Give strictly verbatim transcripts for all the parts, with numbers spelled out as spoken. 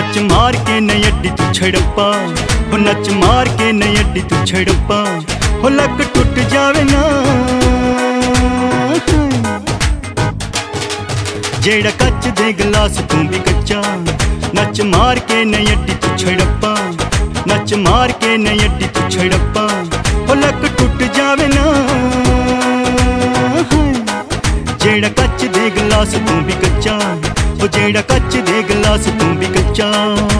नच मार के नई अड्डी तू छड़प्पा, हो नच मार के नई अड्डी तू छड़प्पा, हो लक टुट जावे ना। जेड़ा कच दे गिलास तू भी कच्चा, नच मार के नई अड्डी तू छड़प्पा, नच मार के नई अड्डी तू छड़प्पा, हो लक टुट जावे ना। जेड़ा कच दे गिलास तू भी कच्चा, हो जेड़ा कच दे गिलास तू भी कच्चा।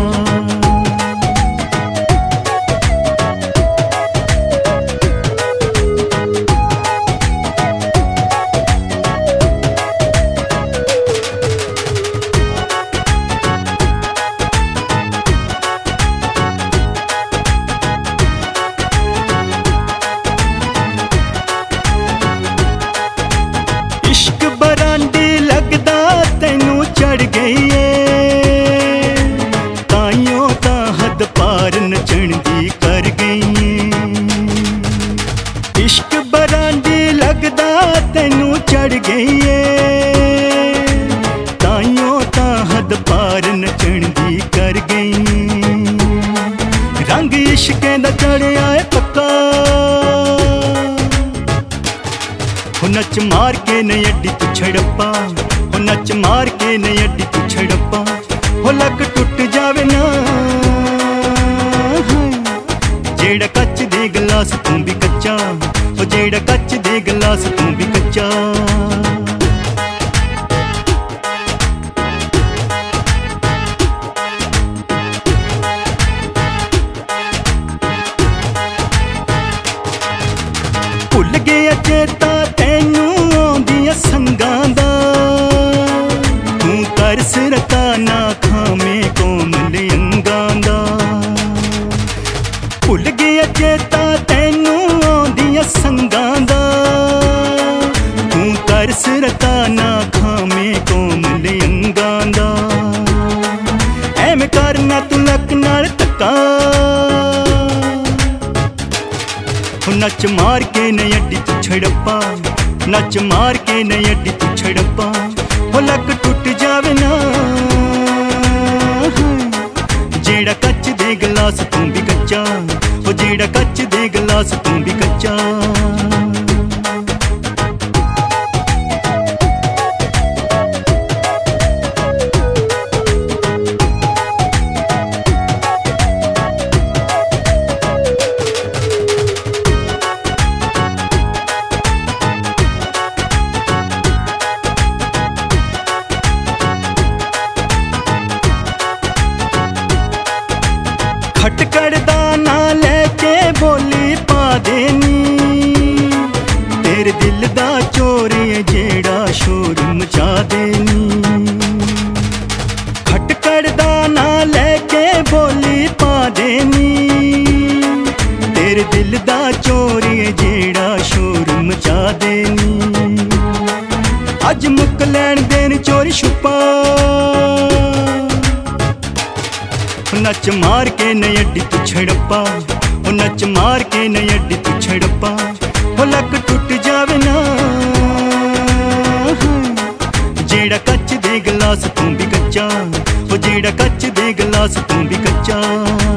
इश्क बरांडी लगदा तैनू चढ़ गई है, ताइयों ता हद पार नचण दी कर गई है। इश्क बरांडी लगदा तैनू चढ़ गई है, ताइयों ता हद पार नचण दी कर गई। रंग इश्कें दा चढ़िया है पक्का, हो नच मार के नई अड्डी तू छड़प्पा, हो नच मार के नई अड्डी तू छड़प्पा, हो लक टुट जावे ना। जेड़ा कच दे गिलास तू भी कच्चा, हो जेड़ा कच दे गिलास तू भी कच्चा। भुल गया चेता तैनू आउंदियां संगां दा, तू तरस रता ना खामे कोमल अंगां दा। भुल गया चेता तैनू आउंदियां संगां दा, तू तरस रता ना खामे कोमल अंगां दा। ऐवें करना तू लक नाल धक्का, हो नच मार के नई अड्डी तू छड़प्पा, नच मार के नई अड्डी तू छड़प्पा, हो लक टुट जावे ना। जेड़ा कच दे गिलास तू भी कच्चा, हो जेड़ा कच दे गिलास तू भी कच्चा। खटकड़ दा ना लेके बोली पा देनी, तेरे दिल दा चोर है जेड़ा शोर मचा देनी। खटकड़ दा ना लेके बोली पा देनी, तेरे दिल दा चोर है जेड़ा शोर मचा देनी। अज मुक लैन देन चोरी छुपा, नच मार के नई अड्डी तू छड़प्पा, हो नच मार के नई अड्डी तू छड़प्पा, हो लक टुट जावे ना। जेड़ा कच दे गिलास तू भी कच्चा, हो जेड़ा कच दे गिलास तू भी कच्चा।